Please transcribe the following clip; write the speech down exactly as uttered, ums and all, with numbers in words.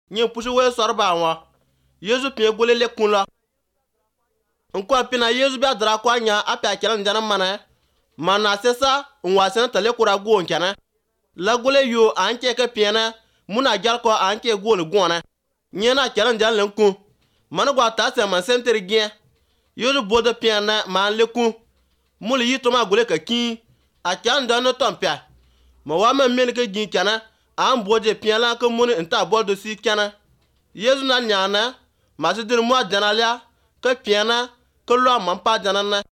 nyi pusu we sor ba wa Yesu pie gole le kun la nko pina Yesu bi adra kwa nya apia kelan jana mana mana sesa nwa sen tale kura go nkana la gole yo anke ke piena muna jar ko anke gol gona nyena kelan jan len kun man gwa ta se man center gien Yesu bodo piena man le kun mul yi to ma gole ka kin a kan dan no tompia ma wa ma men ke gin kana an boje piela ko mun nta bodo si kana Yesu na nyana ma se dir mo janalia ka piena ko lo man pa janana